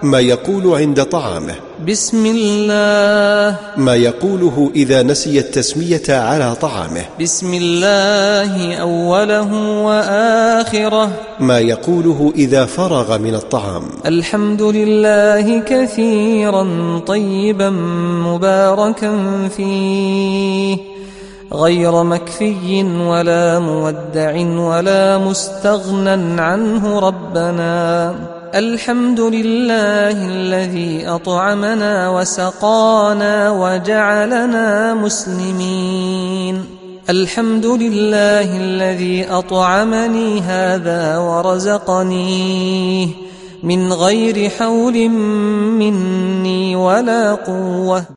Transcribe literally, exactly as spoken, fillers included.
ما يقول عند طعامه. بسم الله. ما يقوله إذا نسي التسمية على طعامه. بسم الله أوله وآخره. ما يقوله إذا فرغ من الطعام. الحمد لله كثيرا طيبا مباركا فيه غير مكفي ولا مودع ولا مستغنى عنه ربنا. الحمد لله الذي أطعمنا وسقانا وجعلنا مسلمين. الحمد لله الذي أطعمني هذا ورزقنيه من غير حول مني ولا قوة.